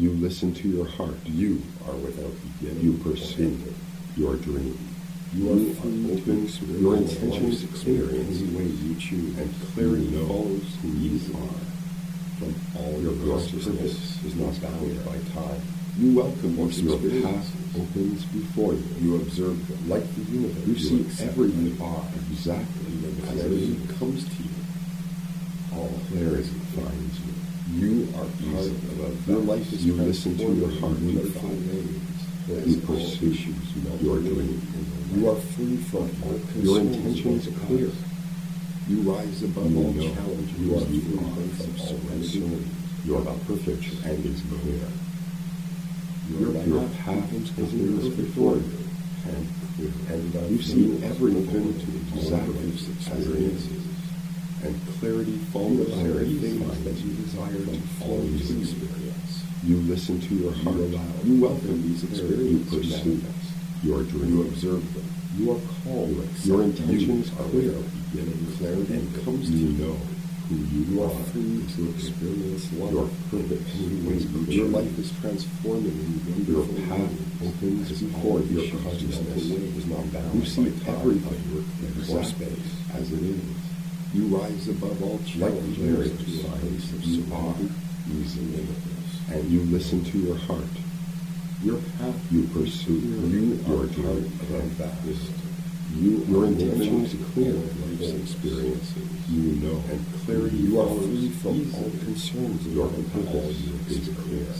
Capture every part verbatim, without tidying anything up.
You listen to your heart. You are without beginning. You pursue your dream. You are free to experience your intentions clear clear in any way you choose, and clarity you know follows who you are. From all Your your consciousness consciousness is not is bound clear. by time. You welcome Or these your path experiences. opens before you. You observe them like the universe. You see accept everything you are exactly and as it clarity is. comes to you. All Clarity finds you. You are part of a Your vast- life is you listen to your heart. in wonderful ways. You As all pursue issues melt your away dream. in the light. You are free from all Your concerns intentions about the clear. past. You rise above You all know challenges. you are free free from from all serenity. concern. Your about perfect and is clear. Your, Your path path becomes opens clear before you. and clear. And You see everything exactly as as it is. And clarity follows Clarity everything finds that you desire to follow all to you experience. You listen to your You heart. allow, you welcome these You experiences to pursue manifest. your You dream. observe them. You are called. You accept your intentions are clear. without beginning. Clarity And comes to you you. know who you You are are. free to experience life. Your purpose in any way is you clear. Your life is transforming in Your wonderful path ways. opens As before all your issues consciousness. melt away is not bound You see by time, everything or exactly space. as it is. You rise above all challenges clarity to a place of you are serenity easily. limitless. And you listen to your heart. Your path You pursue you your are part dream. of a vast. You, your are intentions living clear. life's experiences. You know And clarity you are follows free from easily. all concerns. Your Your purpose purpose is is clear. clear.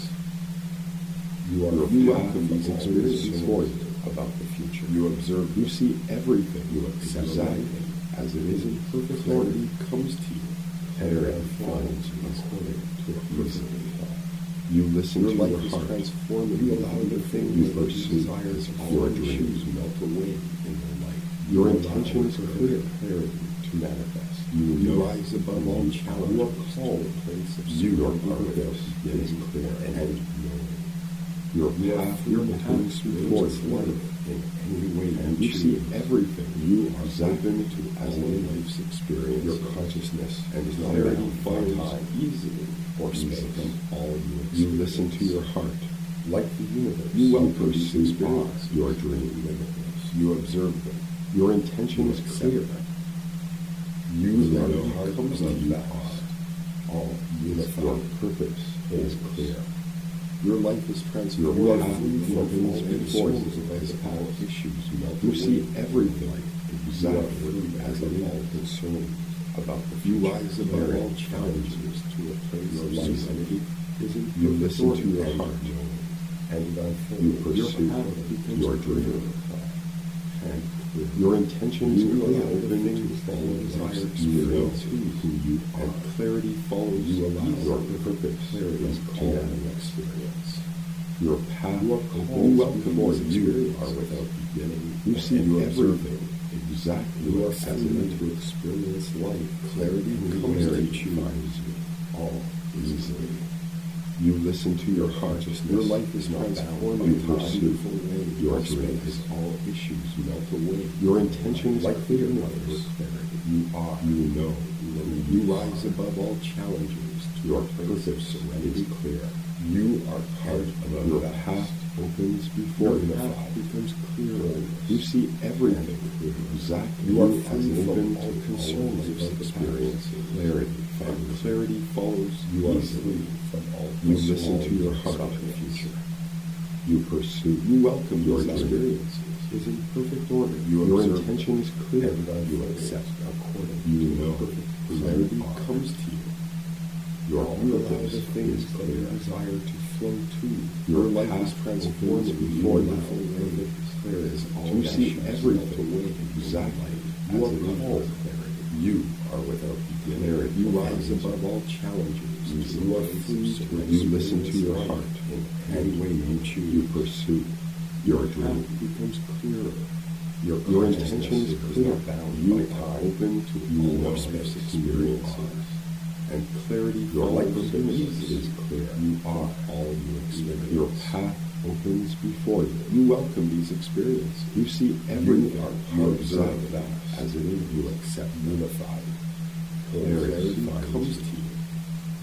You are You you welcome these experiences before you. about the future. You observe. You see everything You accept exactly everything as it is in perfect Clarity order. comes to you. Clarity And finds finds you according to a easily. perfect You listen Your to life your is heart. transforming. You allow the things You that you pursue desire to your follow dreams. choose melt away in the light. Your You intentions allow clear. clarity to manifest. You You know rise above all you challenges. are called. to a place of You are serenity purpose that is clear. and And knowing. your You are path free to opens have before experience you. life in any way And you you see choose. everything. You are exactly open to as all it is. life's experience. Your consciousness and is is not clarity bound by follows time. easily or space Easily. from all you experience. You listen to your heart. Like the universe, You you welcome these pursue experiences. your dream. Limitless. You observe them. Your intention You is accept clear. them. You You are know part comes of to you vast, are. all Your unified. purpose is clear. Your life is transformed. Your You are path free from opens all before you. concerns as all issues melt You away. see everything You are exactly free as from it all is. concerns about the You future. rise above Clarity all challenges to a place Your of life serenity is in You perfect listen to order your and heart. knowing. And unfold. You Your pursue path becomes your clearer dream. and clearer. Your intentions You are allow open the to things that you desire to you know experience who you and are. clarity follows. You allow easily. your purpose Clarity is is clear. all you experience. Your path You are opens called. You welcome before these you. experiences are without beginning. You see and you observe everything them. exactly You are as it free is. to experience life. Clarity Clarity comes to finds choose you all easily. You listen to your heart. Your life is not bound by You time, pursue beautiful ways, your or dreams. space. All issues melt away. Your intentions like the clear. universe. You are. You know You rise above all challenges to your a place of purpose serenity. is clear. You are part of a Your vast. path opens before Your you. path becomes clearer. You see everything exactly You are as free it from is. all concerns about experiences. Clarity And finds clarity follows. You are easily from all You concerns listen to your heart. about the future. You pursue You welcome your these dream. experiences. Is in perfect order. You Your observe intention is clear. and uh, you accept according You to know perfect who you clarity are. comes to you. Your You allow purpose the things is that you clear. desire to flow to. Your Your life path is transformed opens before before you. you. Clear as all You see issues everything melt away. exactly You as are it is. called clarity. You are without beginning. Clarity You finds rise you. above all challenges. Easily. You are free to You listen to your experience heart. life in any way you choose. You pursue your path dream. becomes clearer. Your, your intentions is clear. not bound You by are time. open to You all know space space who you experiences. are. And clarity Your follows life easily. is clear. You are all you experience. Your path opens before you. You welcome these experiences. You see everything You are you part of observe that as it is. You accept unified. Clarity Clarity finds comes you. to you.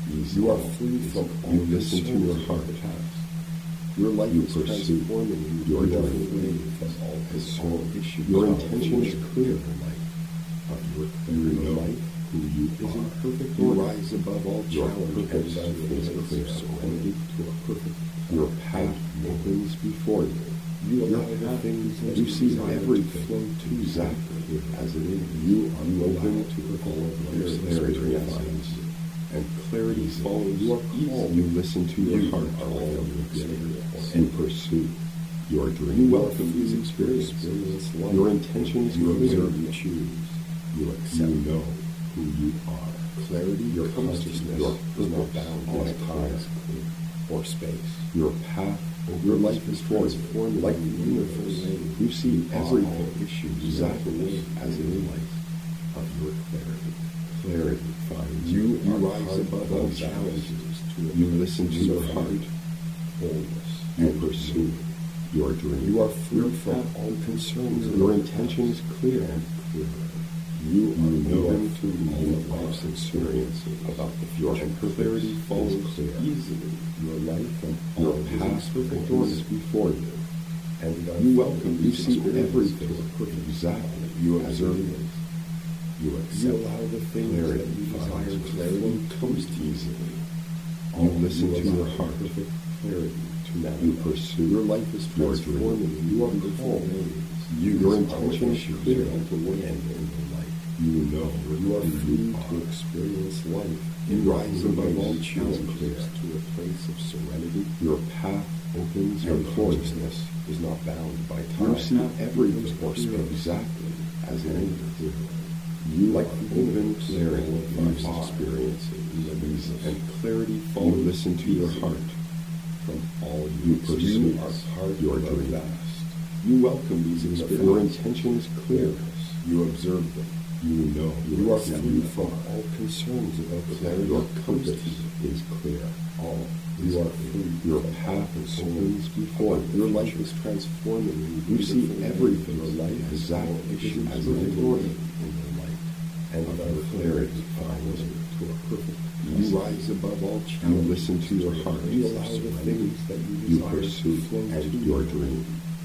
You are free from all You listen to your concerns heart. of the past. Your life You is pursue transforming you. your You are dream. free from all concern issues. Your of intention is your clear. life. Of your You your know life who you is in are. perfect You order. rise above all Your challenge purpose and is is clear. clear. Serenity to a perfect Your path opens before you. You Your allow the path, things that you you see desire to everything flow to you exactly as it is. You are open to all of life's clarity experiences, and clarity follows. You are called. You listen to your You heart. are all of your experience. You pursue your dream. You welcome these experiences. Your intention is You clear. observe, you choose. You You accept. know who you are. Clarity, Your consciousness your is not purpose bound is by clear. time or space. Your path Your opens life is before you. transformed like the universe. You see everything issues exactly as it is. of your clarity. Clarity finds You, you are rise part above of all that. challenges to a You listen to your serenity, heart. wholeness, You and pursue your dream. You are free Your from path- all concerns. Your about intention the is past clear. and clearer. You are know open to who all you of life's are. experiences about the Your future. And purpose clarity is follows clear. easily your life and Your all path is perfect opens order. before you. And You welcome, you these see experiences everything to a perfect exactly You as observe it it. is. You You accept allow the things clarity that you desire finds to clarity flow comes to you easily. All You listen to allow your heart. Perfect clarity to manifest. You pursue Your life is your transforming dream. in You are wonderful called. ways. You- your intention is issues clear. melt away and in your life. You know You are who free you to are. experience life. You You rise are above all free to challenges clear. to a place of serenity. Your path opens And before you. consciousness is not bound by time You see everything or space. exactly as it And is. clear. You Like are the open universe, clarity all of from life's far. experiences, Easily. and clarity You follows listen to your easily heart. from all You you pursue You are part your of the dream. vast. You welcome these Your experiences. intention is clear. You observe them. You know You are accept free them. from all concerns about the Clarity Your comes purpose to you. is clear. All you are free. Your from path all opens concerns before about you. Your life is transforming. in You see beautiful ways. everything Your life is exactly all issues as of it is. glory in your light. And Of our your clarity clarity follows finds you to a perfect You You rise above all You challenges. listen to your heart. You allow the things that you You desire pursue to flow and to your you. dream.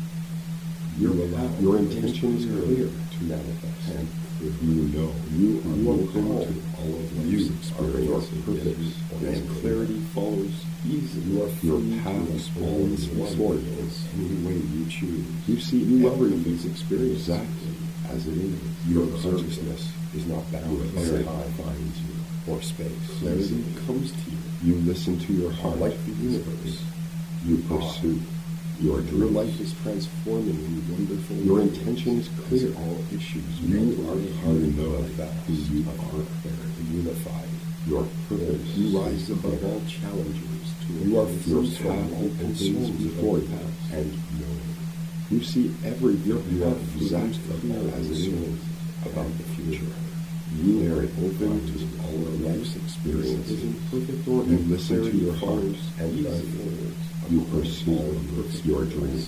You Your allow path- your things intention is clearly clear. to manifest. And clear. you know You you are are open called. to all of You life's are your experiences. purpose And is clarity follows easily. You are Your free path to experience opens life before in you. any way you choose. You see You welcome everything these experiences. exactly as it is. Your Your consciousness is not bound by clarity time finds you. or space. Clarity comes to you. You listen to your heart. Like the universe. You pursue your Your dream. life is transforming in wonderful Your ways. intention is clear. As all issues You melt are away part and of the vast who you of are. your clarity, unified. Your purpose. You rise is above clear. all challenges to a You are place your of path serenity and opens concerns before about you. the past. And knowing. You see everything Your you are path exactly exactly as it is. about the future. You You are are open open to all of to life's experiences in perfect order. You listen to Clarity your heart. follows and Easily. unfolds You according to pursue all of perfect your purpose. dream.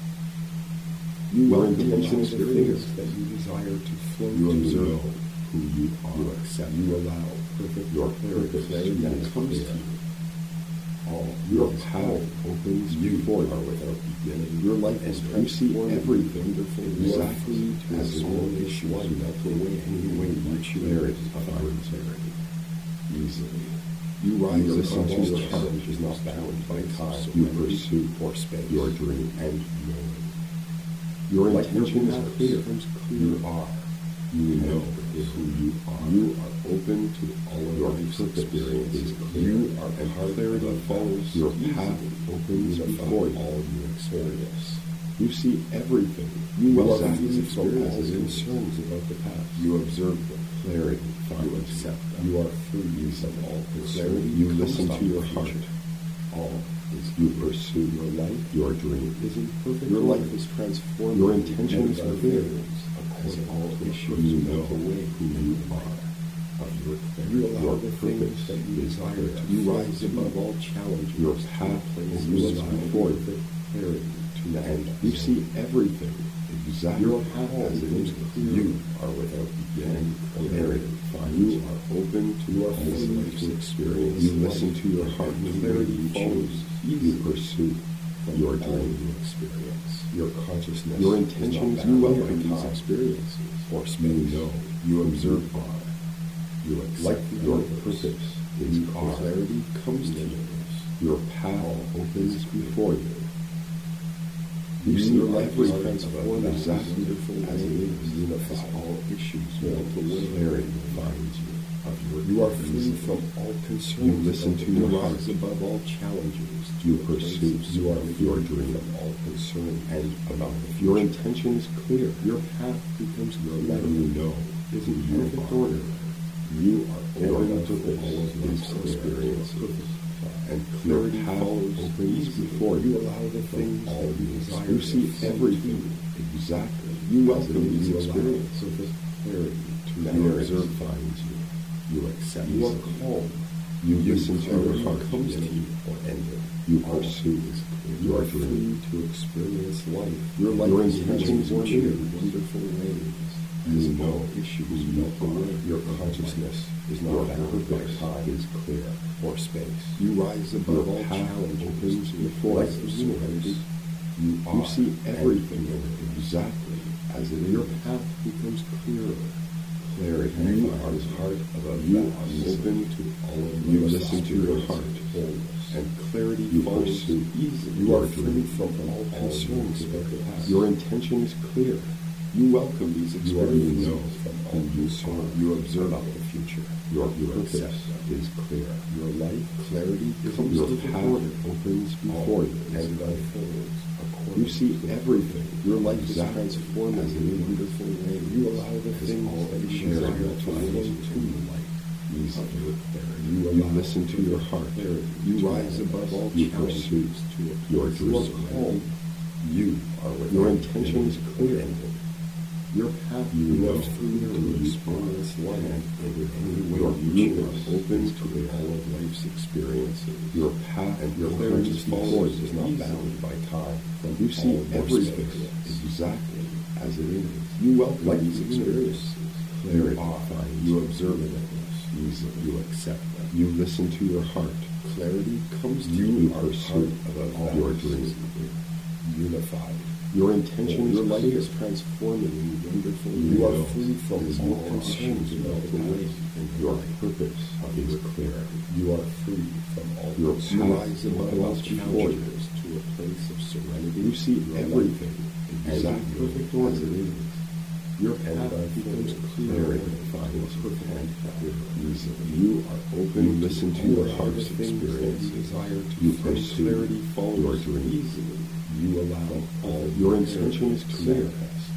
You Your welcome intention all is the clear. things that you desire to flow You to observe who you are. You accept. You allow perfect Your clarity purpose clarity that is comes to clear. you. All Your is path whole. opens You before are you. without beginning. Your life is And you see transformed everything wonderful. You are exactly free to as it explore is. issues melt away any way you choose. Clarity of your finds clarity. Easily. You rise You above listen to all your heart. challenges not bound by time. You serenity, pursue or space. your dream. And knowing. Your Like intention your is path clear. becomes You clear. are. You know who you are. You are open to all of Your life's purpose experiences. is clear. You are And part clarity of follows Your easily. path opens Unify before you. all you experience. You see everything. You welcome exactly these from all experiences. concerns about the past. You observe them. Clarity You finds accept you. them. You are free from all Clarity. concern. You comes listen from to your the heart. future. All is You clear. pursue Your life your dream. is in perfect Your order. life is transformed. Your intention is clear. As all issues You know melt away who you are. of your clarity. You allow Your the purpose things that you is desire clear. to You rise above all challenges. Your to path a place opens of before you. perfect clarity to And manifest. you see everything exactly Your path as it becomes is. clear. You are without beginning or Clarity end. finds You you. are open to You are all free life's to experience. experience You listen life. to your heart. And Clarity clarity follows. follows You easily pursue from your all dream. you experience. Your consciousness. Your is intentions, not you bound welcome by these time experiences or or space. space. You know. You observe are. You accept Like the your universe, purpose is you clear. clarity comes to you. Your path opens before you. You You see your life is everything transformed in exactly wonderful as it ways. is. Unifies all issues melt away. Clarity finds you. Of your You are free easy. from all concerns. You listen to your you heart. rise above all challenges. to You a place pursue. of You are serenity your dream. from all concern and about the Your future. intention is clear. Your path becomes Your clear. life, you know, is in you perfect are. order. You are Your open to purpose all of is life's clear. experiences. And Clarity your path follows opens easily. before You you. allow the things all that you you desire You to see flow everything to you. exactly. You as welcome it is. these You allow experiences. perfect clarity to Now you there observe is- finds you. You accept. You are easily. calm. You listen to your clarity heart. comes to you or ended. You All pursue is clear. your You are dream. free to experience life. Your life Your is intentions transformed clear. in wonderful ways. You As know all issues you melt are. away. Your consciousness is Your not bound by purpose time is clear. or space. You rise Your above all path challenges opens to a before place you. of serenity. You, are you see and everything you exactly as it is. Your path becomes clearer. Clarity. You finds are you. part of a You vast are open open to all of You life's listen to your experiences heart. of wholeness. And Clarity you follows pursue easily. You your are free dream. from all concerns about the past. Your intention is clear. You welcome these You are experiences you know from who all you concern. are. You observe about the future. Your You purpose accept them. is clear. Your life, clarity comes Your to the path order. opens before you. and unfolds according You see to the everything. Your life exactly is transformed as in it is. wonderful ways. You allow the As things all that you clarity desire to finds flow you. to the light. Easy. Of your clarity. You, You you allow listen to your heart. clarity. You to rise above all You challenges pursue to a your place dream. of serenity. You are without Your intention is beginning clear. or end. Your path You know moves through who to you experience life in any way Your you purpose choose. Open is to clear. all of life's experiences. Your path And your opens clarity before follows you. is not bound by time. From You see all your everything space. exactly as it is. You welcome Like these the experiences. Clarity You are. finds You you. observe limitless. Easily. You accept them. You listen to your heart. Clarity comes to You you are pursue part of a all your vast, dream. unified. Your intention Your is life clear. is transforming in wonderful You ways. You are know free from is all all concerns issues melt melt away away. in Your life. purpose Of is your clear. clarity. You are free from all Your concerns. You path rise above all opens before you. challenges to a place of serenity. You see Your everything life is exactly in perfect as order. it is. Your And path by becomes clarity clearer finds you. and clearer. Easily. You are open You to listen to all your the heart's things that you experiences. desire to You flow. pursue Clarity follows your dream. easily. You allow all Your the intention is clarity to clear. manifest.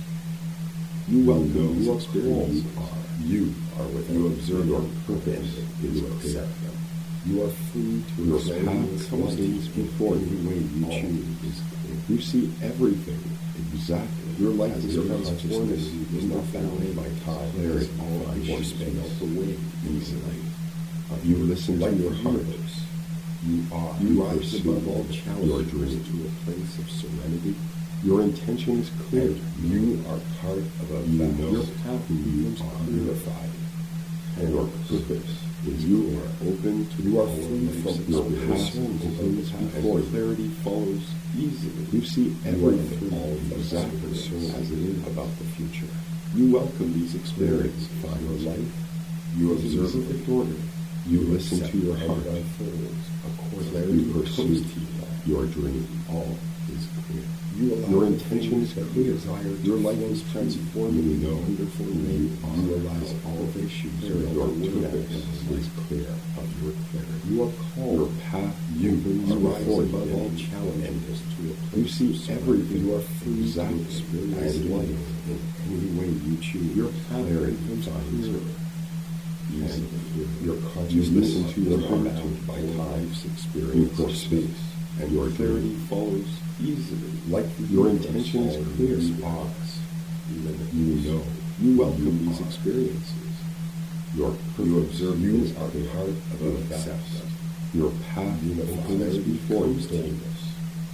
You welcome know these what experiences. you are. You are without You observe your purpose and is you clear. accept them. You are free to Your experience path comes life before in you. any way you All choose. Is clear. You see everything exactly. Your life as is your transformed. consciousness Is not bound by time. Clarity As all finds your you. space melt away Easily. Of You your listen to life your of heart. universe. You are. You You rise pursue above all your challenges dream. to a place of serenity. Your intention is clear. And you are part of a You vast. know Your path who you becomes are. unified. And your purpose is You clear. are open to you are free from Your all path concerns opens about the before past. you. Clarity follows easily. You see everything all exactly concerns as it is. about the future. You welcome these experiences. Clarity Your finds you. life. You is in observe perfect it. order. You listen accept to your and heart. unfolds according You to pursue comes to you. your dream. All is clear. You allow Your the intention things is that clear. you desire to Your life flow is transformed You in know wonderful who ways. you are. You realize all of issues Your are purpose aware is clear. of your clarity. You are Your called. path You opens rise before above you. all challenges to a place You see of serenity. everything You are free exactly to experience as it life is. in any way you choose. Your path Clarity becomes finds you. clearer. Easily. And Your you consciousness listen to your is heart bound by by life's You experience pursue and your your clarity dream. follows easily. Like the Your universe, intention is all clear. you are limitless. You know You welcome you these are. experiences. Your You purpose observe is you are clear. part of You a accept vast. them. Your path Unified opens before comes to you. you.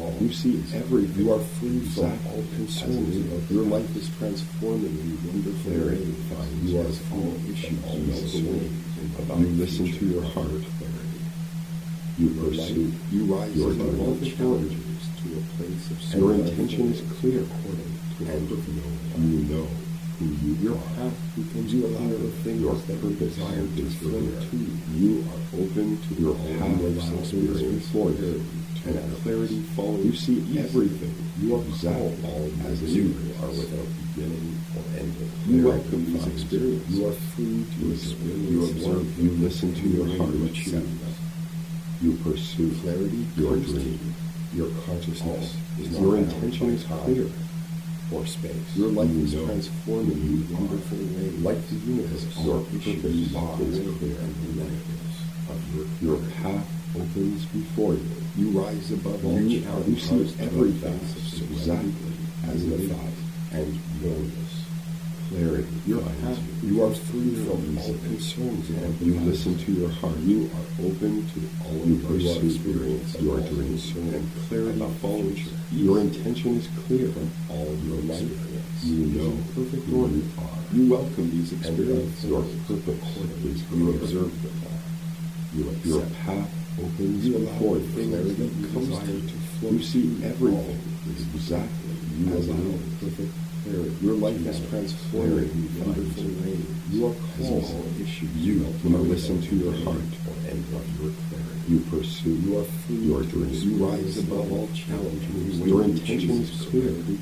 calm. You see is everything. You are free from Exactly all as concerns. it is. Your life is transforming in wonderful Clarity ways. finds You are as free all from issues all melt away. concerns about You the listen to future your of heart. clarity. You Your pursue. life, you rise your above all dreams. challenges to a place of Your surrender intention is clear. according to And of knowing. you know who you Your are. path becomes you allow the things Your that you purpose desire to is flow clear. to you. You are open to your All path life's of experience experience before you. and And clarity follows. you see easily. everything. You are exactly calm all as as it you is. are without beginning or ending. Clarity You welcome these finds experiences. You are free to You experience. you observe. life. You listen to your You heart. accept them. You pursue Clarity your comes to dream. you. Your consciousness is not Your bound intention by is time clear. or space. Your life You is know transforming who you in wonderful ways. Like the universe, Your your purpose issues is are clear. clear and relentless of your Your clarity. path opens before you. You rise above all You, challenges. you see everything exactly exactly as it is. unified and glorious. Clarity Your finds path, you. you are free from all easily. concerns and You listen to your heart. You are open to all You of your pursue experience your and all dreams. concern And clarity about the follows future. you. Your intention is clear. From all of your life. You is know in perfect who order. you are. You welcome these And experiences. your purpose is You clear. observe them. You accept Your them. path opens You allow before the you. things Clarity that you comes desire to to you. flow You see to everything all is exactly You as it allow is. perfect clarity. Your life is transforming in wonderful ways. You are calm all issues. You, melt you away listen to your beginning heart. or end of your clarity. You pursue You are free your to dreams. You rise above all challenges. Your when you intention choose is clear. serenity.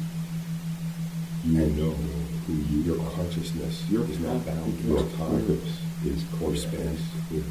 You And know who you Your are. consciousness your is not bound Your by time purpose is or clear. space.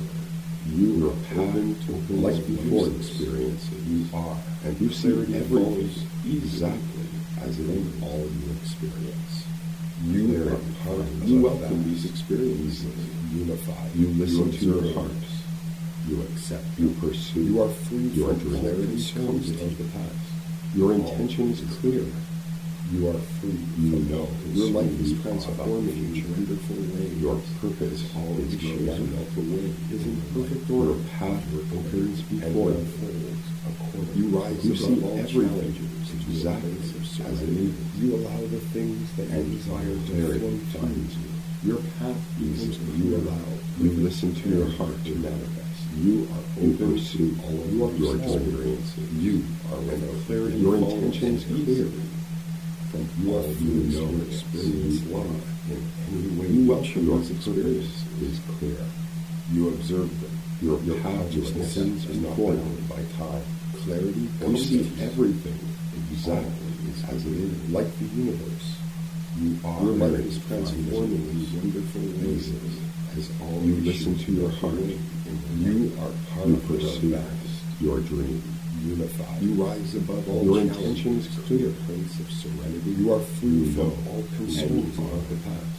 You Your are path open to opens life before before experiences. You are, and you see clarity everything follows easily exactly as it in is. all you experience. You Clarity are part finds You us welcome vast. these experiences. Unified. You listen to observe your them. heart. You accept. You pursue You are free your from dreams. clarity comes Clarity of the past. Your intention is clear. You are free. You from know your life is who you are transforming about the in future. wonderful ways. Your purpose all is issues clear. melt away. Is in perfect Your order. path opens and before you. unfolds according. You rise You above see all everything challenges to a exactly place of as it serenity. is. You allow the things that you And desire to clarity flow to finds you. you. Your path becomes Easily. you allow. You listen to your heart. to manifest. You are You open pursue to all of your your dreams. experiences. You are without clarity. Your follows intention is clear. easily From you are All free you to know experience is life in any way You you welcome your choose. purpose Experience is clear. You observe them. Your Your path consciousness opens is not before you. bound by time. Clarity You comes see to you. everything exactly as it is. Like the universe, You are your life very is transforming in fine. wonderful ways as all You issues listen to your melt heart. away. You are part You of the pursue vast, your dream. unified. You rise above all Your challenges intention is to clear. a place of serenity. You are free You from know all who concerns you are. of the past.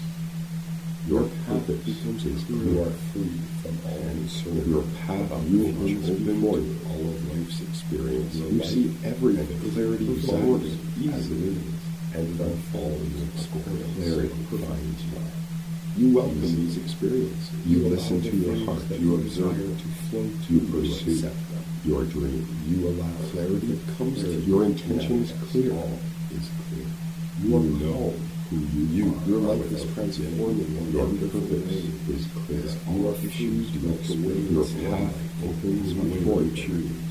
Your path purpose becomes is clear. clear. You are free from all concern. Your path about you the future. opens Open before to you. all of life's experience. You see everything and clarity exactly follows as it easily is. and unfolds according Clarity to finds you. You welcome these experiences. You allow listen the to your things heart. that You you observe desire it. to flow to. You You pursue accept them. your dream. You allow clarity that comes to you. Your intention is clear. All is clear. You You are know calm. who you, You, are. your life is transforming in Your wonderful purpose ways. is clear. You are free to melt away Your its path light opens in any before way you. you choose.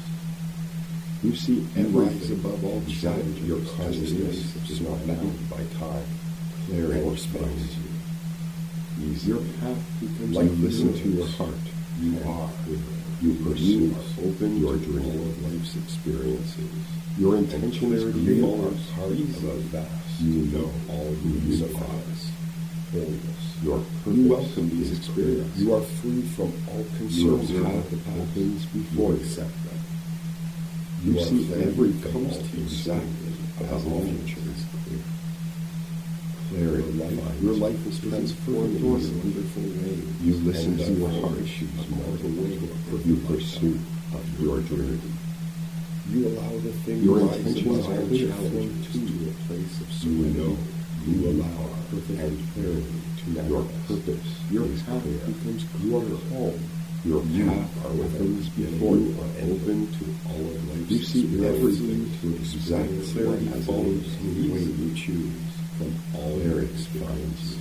You see You rise everything above all exactly challenges. your Your consciousness consciousness is is not not bound by time Clarity or space. finds you. Easy. Your path becomes Like a listen to universe. your heart. You and are. You pursue You are open your to dream. all of life's experiences. Your intention is clarity clear. follows part of a vast. You know all who you unifies. Wholeness. Your purpose You welcome these is experiences. clear. You are free from all Your concerns path about the past. opens You before you. accept them. You are see clarity everything comes to you exactly about as all it future is. is clear. Clarity Your life, finds your you. life is transformed in wonderful ways. You listen and to your all heart. issues melt away with You the pursue of your dream. You allow the things Your rise intention above is all clear. challenges to a place of You serenity. know who You you allow are. perfect and clarity to Your manifest. purpose Your is path clear. becomes you are calm. Your You path are without opens before before you you. are open to all of life's You see everything experiences, to exactly clarity as it follows is. any way you choose from all your Clarity experience. finds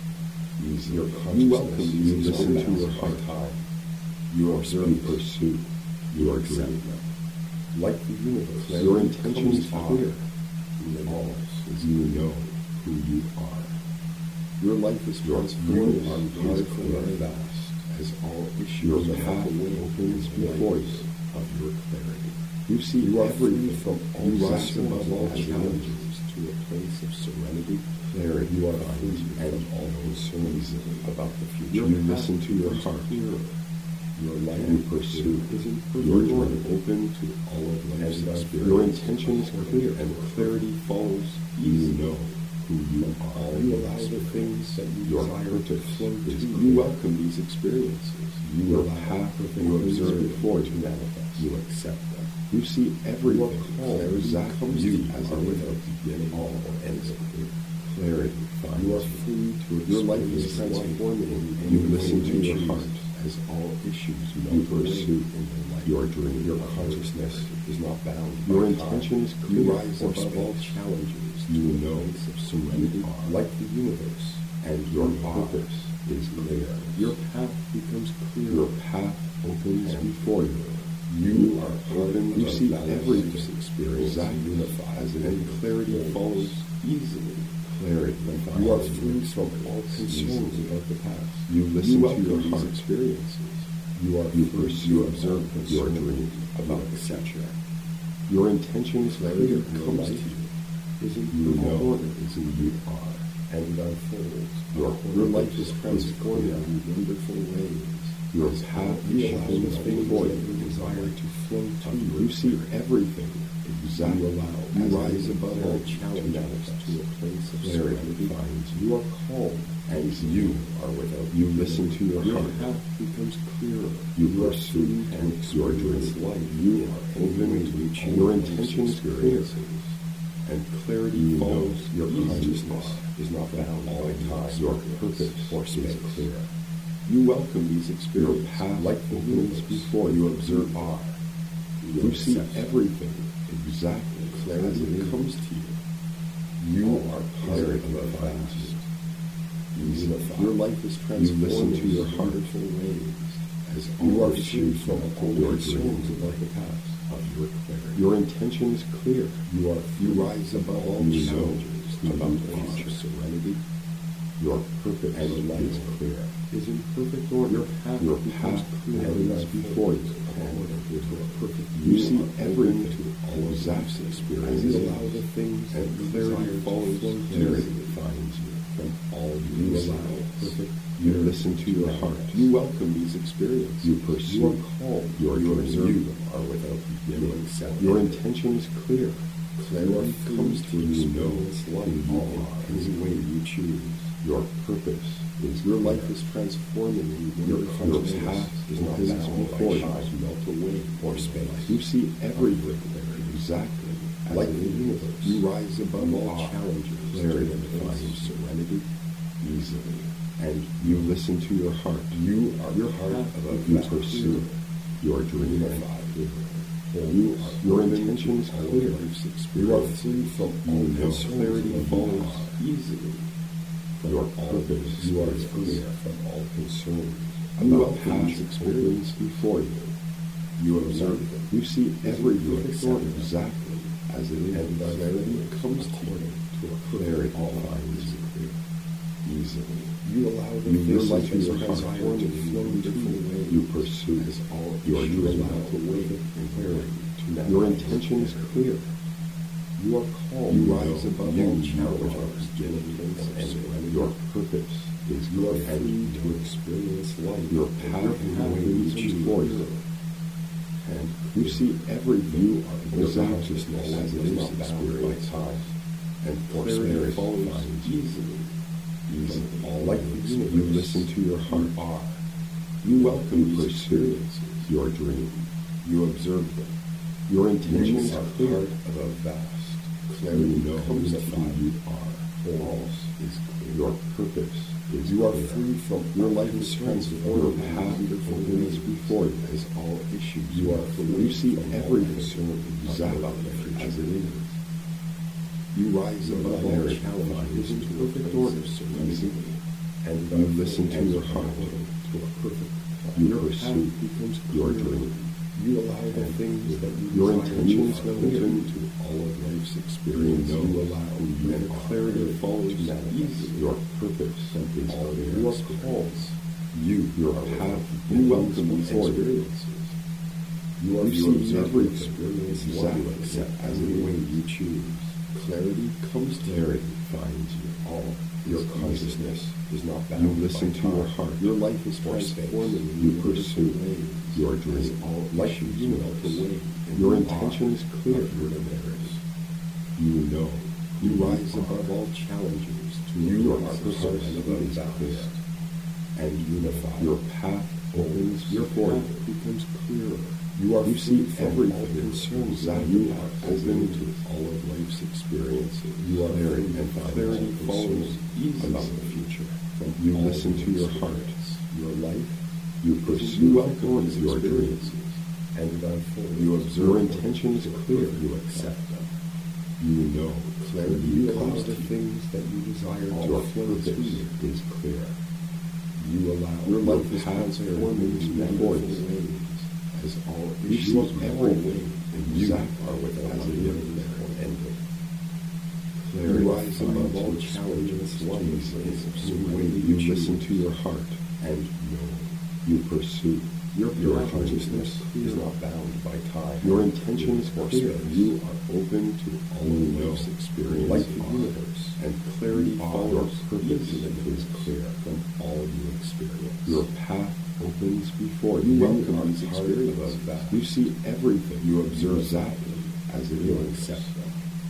easy. Your You welcome consciousness these. You is listen not to your bound by heart. time. You observe You it. pursue your accept dream. them. Like the universe, Your clarity intention comes is to clear. you all as You know who you are. your life is Your transformed view on is powerful clear. and vast as all issues Your melt path away opens in the before light you. of your clarity. You see You are free everything from all you rise exactly above all as it is challenges. to a place of serenity. Clarity You are finds free you and from all concerns about the future. You listen to your becomes heart. clearer. Your life You pursue is in your perfect order, dream. open to all of life's And experiences. your intention is clear. and clarity follows You easily. know who you All are. you allow the things that you Your desire to purpose flow to. is You clear. welcome these experiences. You Your allow path you opens observe before to you. manifest. You accept them. You see everything Clarity exactly comes you to you as are it without is. beginning or ends. Clarity finds You are you. free to your life is transforming. and You listen to your choose heart. as all issues You melt away pursue in their light. your dream. Your consciousness is not bound. Your by intention time. is You clear rise for above all space. challenges. You to a know place of who serenity, you are. like the universe, and Your you are purpose is clear. Your path becomes clear. Your path opens And before you. You are open. You see everything experience exactly unified, as it and is. clarity follows easily. Clarity You are finds free you. from all concerns Easily. about the past. You listen you to welcome your these heart. experiences. You are You free pursue to observe your concerns dream. about the future. Your intention is Clarity clear. comes to you. Is in You perfect know order. who you are. And unfolds. Your Your life purpose is is transformed clear. in wonderful ways. Your As path you allow opens the things before that you. you desire to flow to you. You see everything exactly You allow, as you it rise is. above all To challenges manifest. to a place of Clarity serenity. finds You are calm, and you are without. You listen to your Your heart. path becomes clearer. You are pursue free to your experience dream. life. You are open to each Your one of intention these is clear. experiences. And clarity You know follows. Your who you consciousness are. is not bound by time. Your purpose or is space. clear. You welcome these experiences. Your path like the opens universe before you you. observe are. You see accept everything exactly as it clarity is. comes to you. You are part of Clarity a finds vast. you. Unified. Your life is You transformed listen to in your heart. wonderful ways. As You you are pursue free from all your concerns dream. about the past of your clarity. Your intention is clear. You are you rise above all You know challenges who about you the future are. serenity. Your purpose And your life is clear. is in perfect order. Your path Your becomes path clear opens and before you. unfolded to a perfect. You see are everything open to all of exactly life's as experiences. it You is. allow the things And that you clarity desire to follows. flow Clarity easily finds you. from all you You allow allow perfect. You listen to your heart. You welcome these experiences. You pursue You are calm. your you dream. observe You them are without beginning. Self. Your intention is clear. Clarity comes to you you. know It's who life you all are. in any way you choose. Your purpose is Your clear. life is transforming in Your wonderful your ways. path is not opens bound before by you. time, melt away, or space. You see everything exactly as Like it the is. universe, you rise above You all are challenges clarity to the place of finds you. serenity. Easily. And you listen to your heart. You are your part heart of a you vast pursue your dream. unified. You are, your intention is all clear. life's You are free from all You know clarity who you follows are. easily. From Your all purpose you are is free clear. from all concerns. You You welcome welcome these these experiences experiences. before you. You observe them. You see everything Perfect. exactly as it is. And clarity comes to you to a Clarity perfect all finds is you. clear. Easily. You allow the You things listen like to this your heart. transform to flow different ways. You pursue as all your you dream. allow to wait and clarity to manifest. Your intention is clear. You are calm. You You rise know above you all are challenges, beginnings, and serenity. Your purpose is You are clear. free to experience life. Your and path your opens path is before you. clear. And You see everything you are your exactly consciousness as it is is not bound by experienced. time. And Clarity clarity follows finds you. easily. Easily. From all like the universe, You listen to your heart. You are. You welcome You these pursue experiences. your dream. You observe them. Your intention You is are clear. part of a vast You clarity know comes who upon you you. are. wholeness is clear. Your purpose is You are clear. free from your life is Your transformed. path opens before you. As all issues You are free. You see from all everything concern exactly about the future. as it is. You rise Your above all clarity challenges finds into perfect perfect order. order, serenity, and You listen to your heart. to a perfect plan. You Your pursue path becomes your clearer. dream. You allow the things that you Your desire intentions to clear. open to all of life's experience. You know You allow who you and are. clarity follows Manifest. easily. Your purpose is all of clear. your calls. You, your are path, you welcome opens these before you. experiences. You are You you see observe everything experience exactly one accept as as it the way is. you choose. Clarity comes to Clarity you. finds you. All Your your consciousness is not bound You listen by to your time. heart. Your life is or space. transforming in You wonderful pursue ways. your As dream. all Like issues you melt know. away. and Your you intention are is clear. of your merits. You know You who rise are. above all challenges to You your are purpose purpose above is ballast clear. and unify. Your path opens Your before path you. becomes clearer. You are You free see from everything all concerns exactly you as are it open is. to all of life's experiences. You are Clarity free and from clarity all follows concerns easily about the future. From You all listen the to your heart. experience. Your life You is pursue you welcome these your dream. experiences and it unfolds. You observe your intentions clear. You accept them. You know Clarity you allows comes the to you. things that you desire to Your flow purpose through you. is clear. You allow Your your life life is path transforming in before wonderful you. ways. As all You issues see melt everything away, and you exactly are without as it beginning is. or ending. Clarity You rise above finds all you. challenges, life is You the way You you listen choose. to your heart. And know You pursue your your pure consciousness dream. is not bound by time. Your intention is or clear. space. You are open to all You of know life's experience. like the universe, and clarity You are. follows Your purpose easily is clear. from all you experience. Your path opens before You you. welcome are these part experiences. of that. You see everything. You observe exactly as it You is. accept them.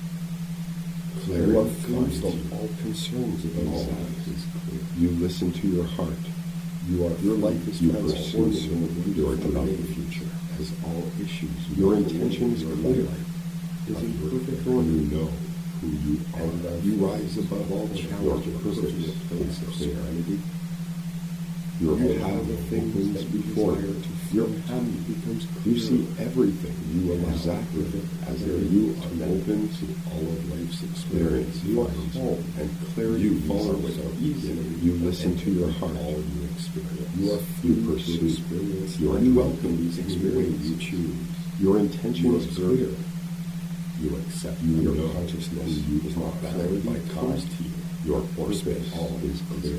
Clarity You are free finds from you. all concerns about all Exactly. is clear. You listen to your heart. You are your life is You transformed pursue in a your wonderful dream. way the future as all issues. Your melt away. intention is Your clear. life is in You perfect order. know who you are. And you rise above all Your challenges purpose to a place of is clear. serenity. Your You allow path the things opens that you before desire you. to feel happy becomes You clear. see everything. You allow exactly as it clarity is. You to are open to all of life's clarity. experience. You are finds you. calm and clarity You follows follow so so easily. You listen to your and heart. all you experience. You are You free to pursue experience. your You dream. welcome these experiences you choose. Your intention You is observe. clear. You accept You your know consciousness who you is not are. bound by Clarity time. comes to you. Your or purpose space. all is clear.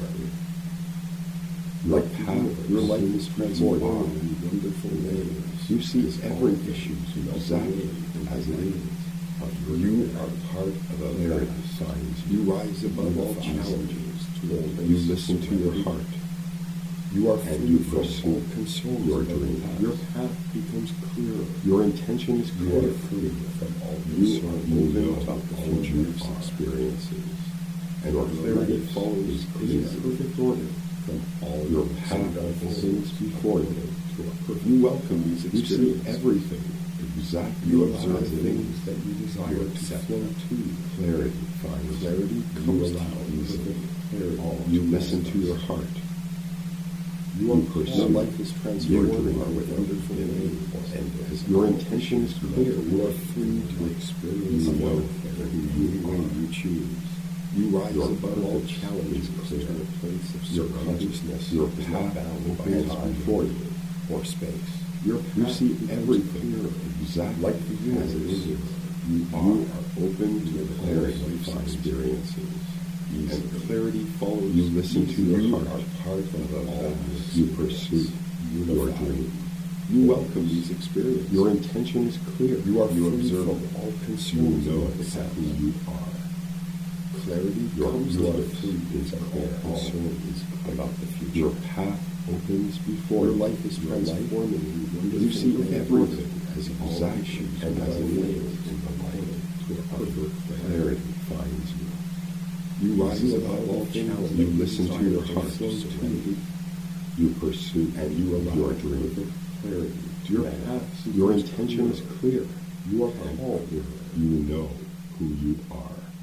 Like Your the path universe, your life is before transformed you. in wonderful ways. You see As all everything issues melt exactly away as it is. of your You universe. are part of a Clarity very finds You rise above all Unifies. challenges to all You places listen to your serenity. heart. You are and free you from pursue all concerns your about dream. the past. Your path becomes clearer. Your intention is You clear. are free from all You concern are open moving about the all you future's are. experiences. And Your your clarity life follows is in clear. perfect order from all Your your path opens before you. To a perfect. You welcome these You see experiences. everything exactly You as observe it things is. that you desire You to accept flow to. clarity finds Clarity you comes allow to you. easily. Clarity All to you listen to manifest. your heart. You You are pursue your life is your transformed dream. are with wonderful ways and as Your intention is clear. You are free to experience You know life who in you any way are. you choose. You rise Your above all purpose challenges is to clear. a place of Your serenity. consciousness, Your your path path bound by opens time before you. or space. Your path you see becomes everything clearer. exactly Like the as it universe, is. you You are are open to to clarity all life's finds you. experiences. And Easily. clarity follows. You listen to your You heart. are part of all You you pursue your dream. You welcome these experiences. Your intention is clear. You are you free observe from all concerns You know about the exactly past. who you are. Clarity Your comes to your the free is from clear. all concerns about the future. Your path opens before Your you. life is Your life- transforming in wonderful You see ways. everything as All exactly issues and as it melt is. in the light to a perfect Clarity finds you. You rise You above allow all things challenges. you listen to your heart. Serenity, You pursue and you allow your dream. perfect clarity. to Your manifest. path, your intention is clear. You are And calm. you know who you are.